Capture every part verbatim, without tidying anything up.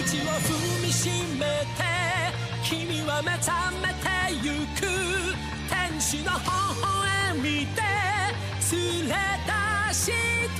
足を踏みしめて君は目覚めてゆく天使の微笑みで連れ出して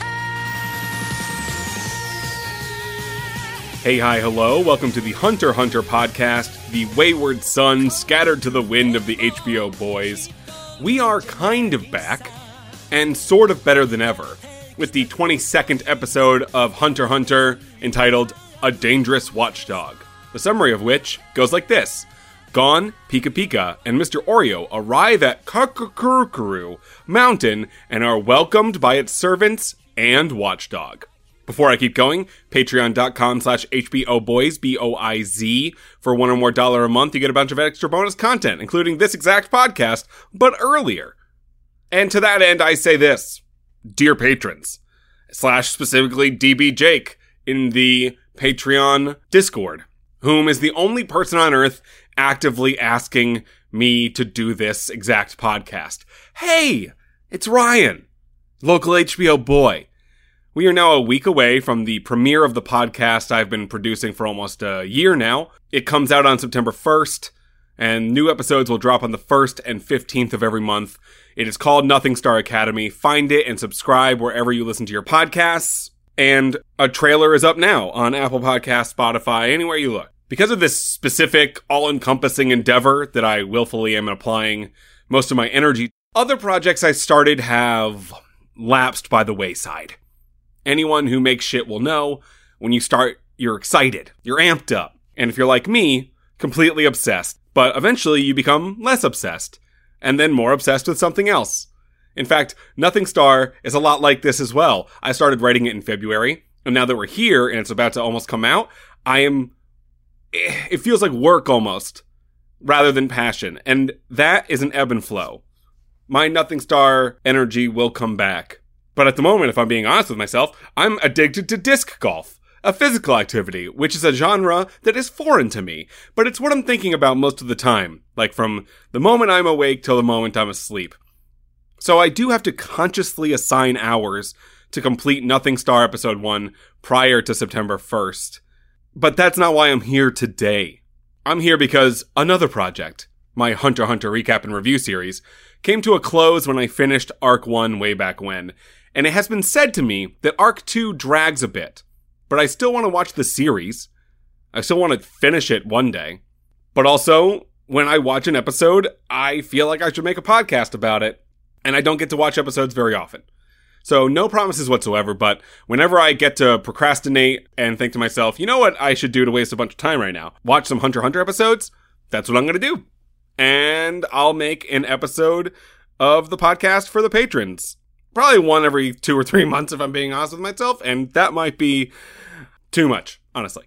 Hey, hi, hello. Welcome to the Hunter x Hunter podcast, the wayward son scattered to the wind of the H B O boys. We are kind of back, and sort of better than ever, with the twenty-second episode of Hunter x Hunter entitled A Dangerous Watchdog, the summary of which goes like this. Gon, Pika Pika, and Mister Oreo arrive at Kakarukuru Mountain and are welcomed by its servants and watchdog. Before I keep going, patreon.com slash HBOBoys, B O I Z. For one or more dollar a month, you get a bunch of extra bonus content, including this exact podcast, but earlier. And to that end, I say this. Dear patrons, slash specifically D B Jake in the Patreon Discord, whom is the only person on earth actively asking me to do this exact podcast. Hey, it's Ryan, local H B O boy. We are now a week away from the premiere of the podcast I've been producing for almost a year now. It comes out on September first, and new episodes will drop on the first and fifteenth of every month. It is called Nothing Star Academy. Find it and subscribe wherever you listen to your podcasts. And a trailer is up now on Apple Podcasts, Spotify, anywhere you look. Because of this specific, all-encompassing endeavor that I willfully am applying most of my energy, other projects I started have lapsed by the wayside. Anyone who makes shit will know, when you start, you're excited, you're amped up. And if you're like me, completely obsessed. But eventually you become less obsessed, and then more obsessed with something else. In fact, Nothing Star is a lot like this as well. I started writing it in February, and now that we're here and it's about to almost come out, I am... It feels like work almost, rather than passion. And that is an ebb and flow. My Nothing Star energy will come back. But at the moment, if I'm being honest with myself, I'm addicted to disc golf, a physical activity, which is a genre that is foreign to me. But it's what I'm thinking about most of the time, like from the moment I'm awake till the moment I'm asleep. So I do have to consciously assign hours to complete Nothing Star Episode one prior to September first. But that's not why I'm here today. I'm here because another project, my Hunter x Hunter recap and review series, came to a close when I finished Arc one way back when. And it has been said to me that Arc two drags a bit, but I still want to watch the series. I still want to finish it one day. But also, when I watch an episode, I feel like I should make a podcast about it, and I don't get to watch episodes very often. So no promises whatsoever, but whenever I get to procrastinate and think to myself, you know what I should do to waste a bunch of time right now? Watch some Hunter x Hunter episodes? That's what I'm going to do. And I'll make an episode of the podcast for the patrons. Probably one every two or three months if I'm being honest with myself, and that might be too much, honestly.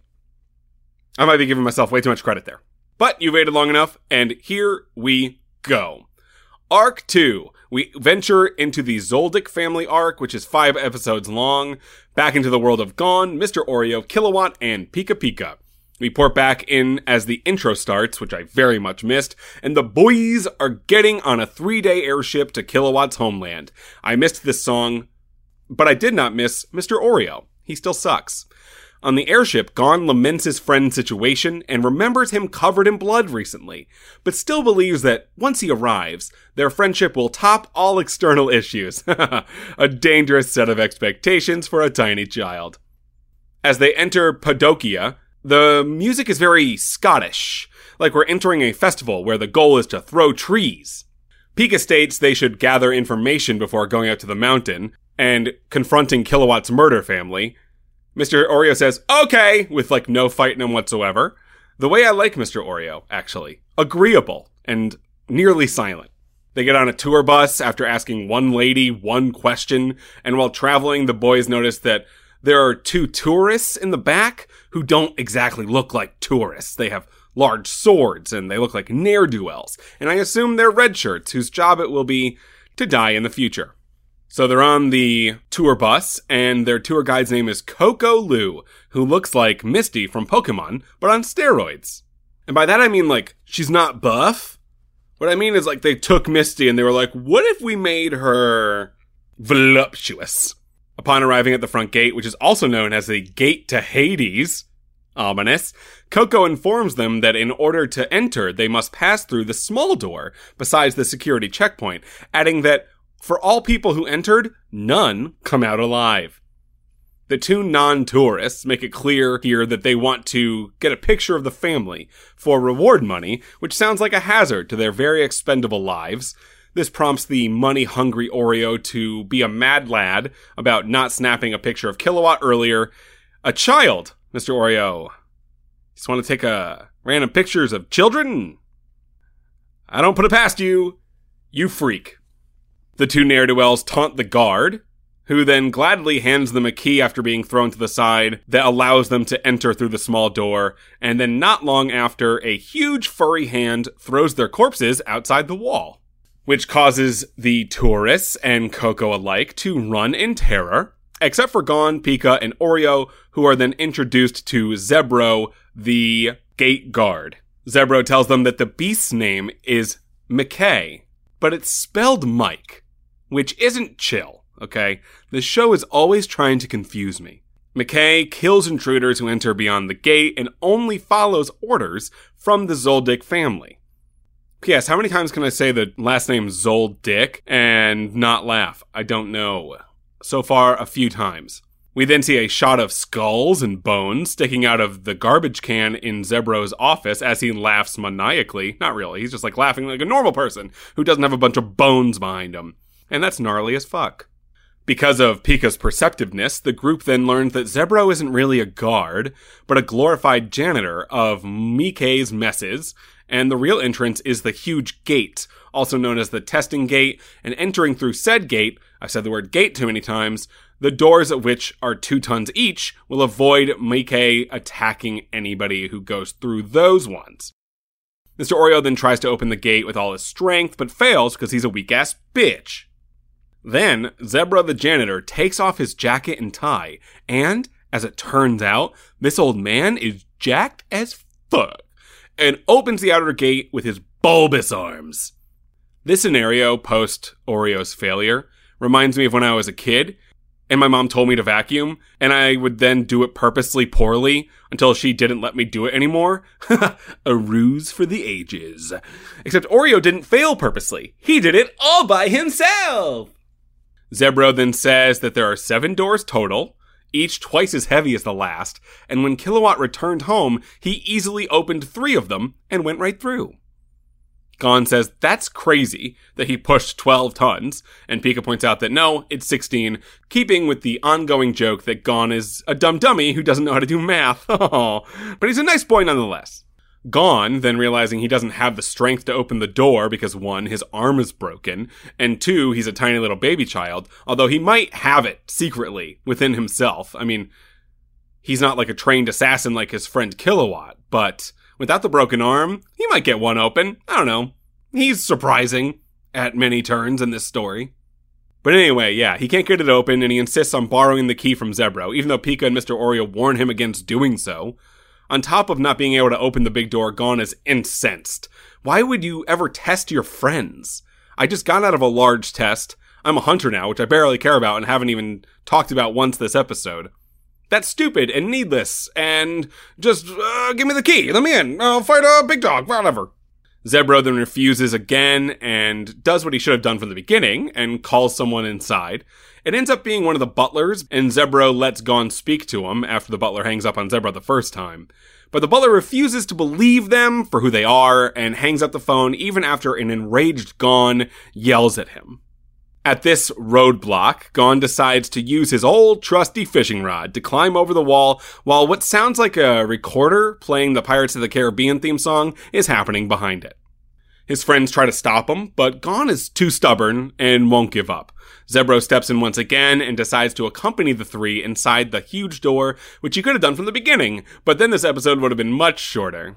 I might be giving myself way too much credit there. But you waited long enough, and here we go. Arc two. We venture into the Zoldyck family arc, which is five episodes long, back into the world of Gon, Mister Oreo, Kilowatt, and Pika Pika. We port back in as the intro starts, which I very much missed, and the boys are getting on a three-day airship to Kilowatt's homeland. I missed this song, but I did not miss Mister Oreo. He still sucks. On the airship, Gon laments his friend's situation and remembers him covered in blood recently, but still believes that once he arrives, their friendship will top all external issues. A dangerous set of expectations for a tiny child. As they enter Padokia, the music is very Scottish, like we're entering a festival where the goal is to throw trees. Pika states they should gather information before going out to the mountain and confronting Kilowatt's murder family. Mister Oreo says, okay, with like no fight in him whatsoever. The way I like Mister Oreo, actually. Agreeable and nearly silent. They get on a tour bus after asking one lady one question, and while traveling, the boys notice that there are two tourists in the back who don't exactly look like tourists. They have large swords and they look like ne'er-do-wells. And I assume they're red shirts whose job it will be to die in the future. So they're on the tour bus and their tour guide's name is Coco Lu, who looks like Misty from Pokemon, but on steroids. And by that I mean like, she's not buff. What I mean is like they took Misty and they were like, what if we made her voluptuous? Upon arriving at the front gate, which is also known as the Gate to Hades, Ominous. Coco informs them that in order to enter, they must pass through the small door besides the security checkpoint, adding that for all people who entered, none come out alive. The two non-tourists make it clear here that they want to get a picture of the family for reward money, which sounds like a hazard to their very expendable lives. This prompts the money-hungry Oreo to be a mad lad about not snapping a picture of Kilowatt earlier. A child, Mister Oreo. Just want to take a random pictures of children? I don't put it past you. You freak. The two ne'er-do-wells taunt the guard, who then gladly hands them a key after being thrown to the side that allows them to enter through the small door, and then not long after, a huge furry hand throws their corpses outside the wall, which causes the tourists and Coco alike to run in terror, except for Gon, Pika, and Oreo, who are then introduced to Zebro, the gate guard. Zebro tells them that the beast's name is McKay, but it's spelled Mike, which isn't chill, okay? The show is always trying to confuse me. McKay kills intruders who enter beyond the gate and only follows orders from the Zoldyck family. P S. How many times can I say the last name Zoldyck and not laugh? I don't know. So far, a few times. We then see a shot of skulls and bones sticking out of the garbage can in Zebro's office as he laughs maniacally. Not really, he's just like laughing like a normal person who doesn't have a bunch of bones behind him. And that's gnarly as fuck. Because of Pika's perceptiveness, the group then learns that Zebro isn't really a guard, but a glorified janitor of Mickey's messes, and the real entrance is the huge gate, also known as the testing gate, and entering through said gate, I've said the word gate too many times, the doors of which are two tons each will avoid Mickey attacking anybody who goes through those ones. Mister Oreo then tries to open the gate with all his strength, but fails because he's a weak-ass bitch. Then, Zebra the janitor takes off his jacket and tie, and, as it turns out, this old man is jacked as fuck, and opens the outer gate with his bulbous arms. This scenario, post Oreo's failure, reminds me of when I was a kid, and my mom told me to vacuum, and I would then do it purposely poorly until she didn't let me do it anymore. A ruse for the ages. Except Oreo didn't fail purposely. He did it all by himself! Zebro then says that there are seven doors total, each twice as heavy as the last, and when Kilowatt returned home, he easily opened three of them and went right through. Gon says that's crazy that he pushed twelve tons, and Pika points out that no, it's sixteen, keeping with the ongoing joke that Gon is a dumb dummy who doesn't know how to do math. But he's a nice boy nonetheless. Gon, then realizing he doesn't have the strength to open the door because one, his arm is broken, and two, he's a tiny little baby child, although he might have it secretly within himself. I mean, he's not like a trained assassin like his friend Kilowatt, but without the broken arm, he might get one open. I don't know. He's surprising at many turns in this story. But anyway, yeah, he can't get it open, and he insists on borrowing the key from Zebro, even though Pika and Mister Oreo warn him against doing so. On top of not being able to open the big door, Gon is incensed. Why would you ever test your friends? I just got out of a large test. I'm a hunter now, which I barely care about and haven't even talked about once this episode. That's stupid and needless, and just, uh, give me the key, let me in, I'll fight a big dog, whatever. Zebro then refuses again and does what he should have done from the beginning and calls someone inside. It ends up being one of the butlers, and Zebro lets Gon speak to him after the butler hangs up on Zebro the first time. But the butler refuses to believe them for who they are and hangs up the phone even after an enraged Gon yells at him. At this roadblock, Gon decides to use his old trusty fishing rod to climb over the wall while what sounds like a recorder playing the Pirates of the Caribbean theme song is happening behind it. His friends try to stop him, but Gon is too stubborn and won't give up. Zebro steps in once again and decides to accompany the three inside the huge door, which he could have done from the beginning, but then this episode would have been much shorter.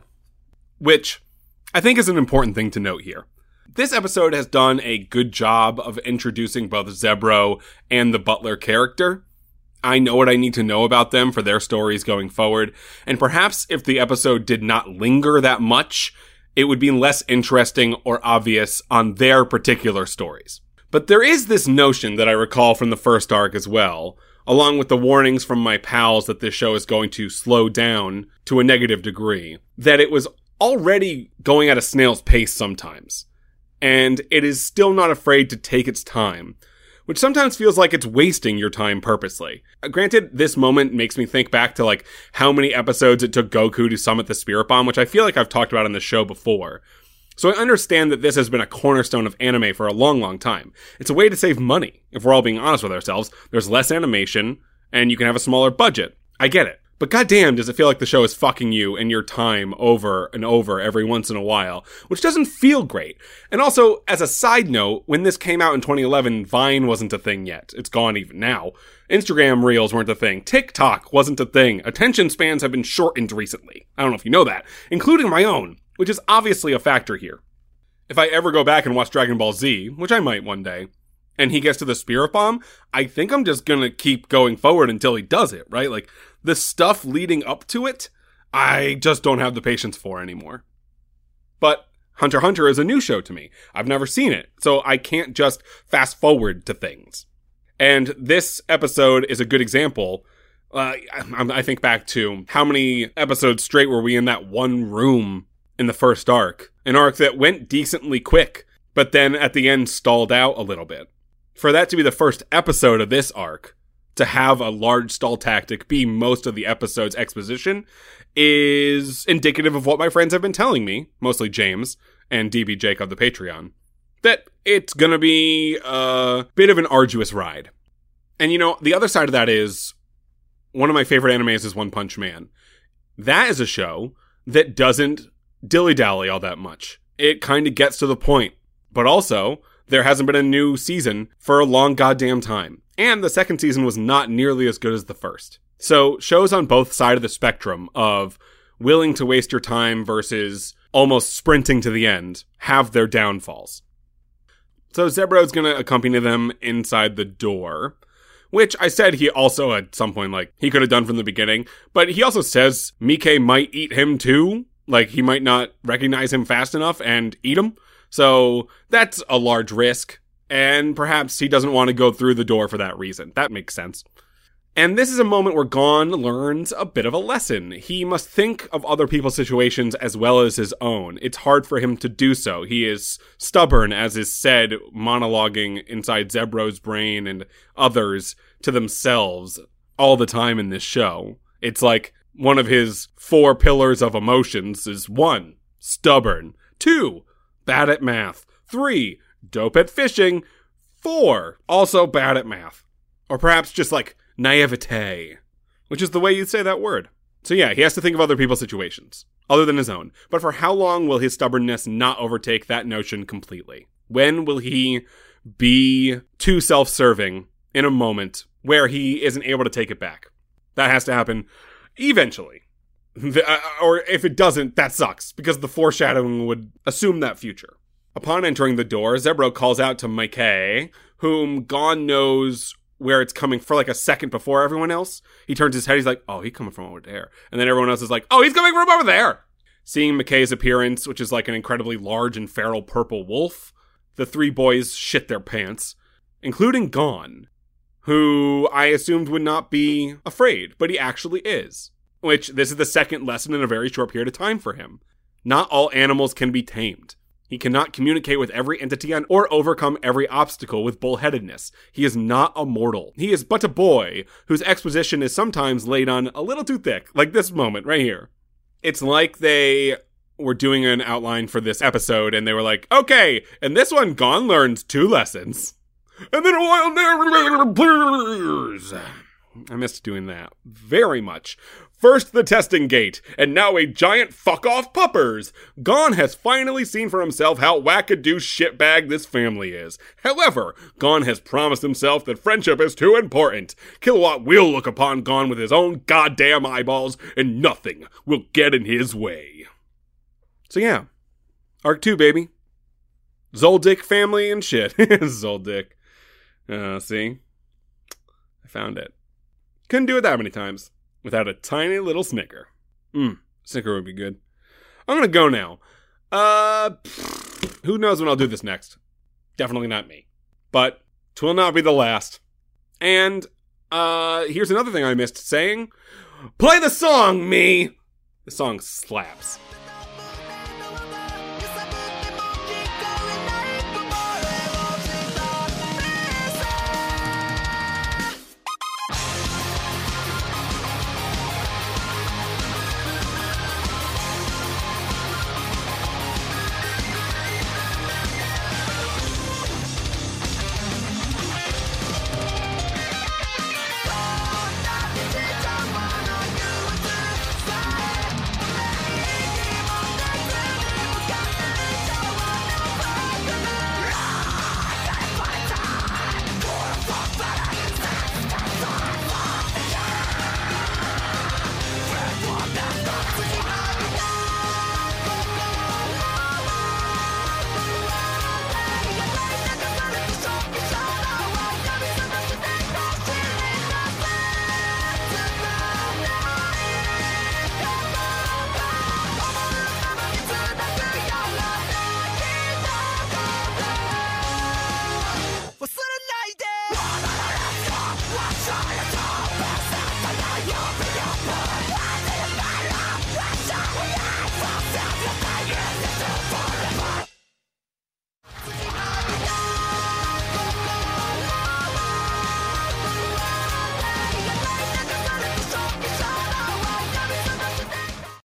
Which I think is an important thing to note here. This episode has done a good job of introducing both Zebro and the butler character. I know what I need to know about them for their stories going forward, and perhaps if the episode did not linger that much, it would be less interesting or obvious on their particular stories. But there is this notion that I recall from the first arc as well, along with the warnings from my pals that this show is going to slow down to a negative degree, that it was already going at a snail's pace sometimes. And it is still not afraid to take its time, which sometimes feels like it's wasting your time purposely. Granted, this moment makes me think back to like how many episodes it took Goku to summon the Spirit Bomb, which I feel like I've talked about on the show before. So I understand that this has been a cornerstone of anime for a long, long time. It's a way to save money. If we're all being honest with ourselves, there's less animation, and you can have a smaller budget. I get it. But goddamn, does it feel like the show is fucking you and your time over and over every once in a while, which doesn't feel great. And also, as a side note, when this came out in twenty eleven, Vine wasn't a thing yet. It's gone even now. Instagram Reels weren't a thing. TikTok wasn't a thing. Attention spans have been shortened recently. I don't know if you know that, including my own, which is obviously a factor here. If I ever go back and watch Dragon Ball Z, which I might one day, and he gets to the Spirit Bomb, I think I'm just gonna keep going forward until he does it, right? Like, the stuff leading up to it, I just don't have the patience for anymore. But Hunter x Hunter is a new show to me. I've never seen it, so I can't just fast forward to things. And this episode is a good example. Uh, I, I think back to how many episodes straight were we in that one room in the first arc. An arc that went decently quick, but then at the end stalled out a little bit. For that to be the first episode of this arc, to have a large stall tactic be most of the episode's exposition, is indicative of what my friends have been telling me, mostly James and D B Jake of the Patreon, that it's gonna be a bit of an arduous ride. And you know, the other side of that is, one of my favorite animes is One Punch Man. That is a show that doesn't dilly-dally all that much. It kind of gets to the point. But also, there hasn't been a new season for a long goddamn time. And the second season was not nearly as good as the first. So, shows on both sides of the spectrum of willing to waste your time versus almost sprinting to the end have their downfalls. So, Zebro's gonna accompany them inside the door, which I said he also at some point, like, he could have done from the beginning, but he also says Mike might eat him too. Like, he might not recognize him fast enough and eat him. So, that's a large risk. And perhaps he doesn't want to go through the door for that reason. That makes sense. And this is a moment where Gon learns a bit of a lesson. He must think of other people's situations as well as his own. It's hard for him to do so. He is stubborn, as is said, monologuing inside Zebro's brain and others to themselves all the time in this show. It's like one of his four pillars of emotions is one, stubborn. Two, bad at math. Three, dope at fishing. Four, also bad at math. Or perhaps just like naivete, which is the way you'd say that word. So yeah, he has to think of other people's situations, other than his own. But for how long will his stubbornness not overtake that notion completely? When will he be too self-serving in a moment where he isn't able to take it back? That has to happen eventually. The, uh, or if it doesn't, that sucks, because the foreshadowing would assume that future. Upon entering the door, Zebro calls out to Mike, whom Gon knows where it's coming for like a second before everyone else. He turns his head, he's like, oh, he's coming from over there. And then everyone else is like, oh, he's coming from over there. Seeing McKay's appearance, which is like an incredibly large and feral purple wolf, the three boys shit their pants, including Gon, who I assumed would not be afraid, but he actually is. Which, this is the second lesson in a very short period of time for him. Not all animals can be tamed. He cannot communicate with every entity or overcome every obstacle with bullheadedness. He is not a mortal. He is but a boy whose exposition is sometimes laid on a little too thick, like this moment right here. It's like they were doing an outline for this episode and they were like, okay, in this one, Gon learns two lessons. And then a while there, I missed doing that very much. First the testing gate, and now a giant fuck-off puppers. Gon has finally seen for himself how wackadoo shitbag this family is. However, Gon has promised himself that friendship is too important. Killua will look upon Gon with his own goddamn eyeballs, and nothing will get in his way. So yeah, Arc two, baby. Zoldyck family and shit. Zoldyck. Uh, see? I found it. Couldn't do it that many times without a tiny little snicker. Mmm, snicker would be good. I'm gonna go now. Uh, who knows when I'll do this next? Definitely not me. but 'twill not be the last. And, uh, here's another thing I missed saying. Play the song, me! The song slaps.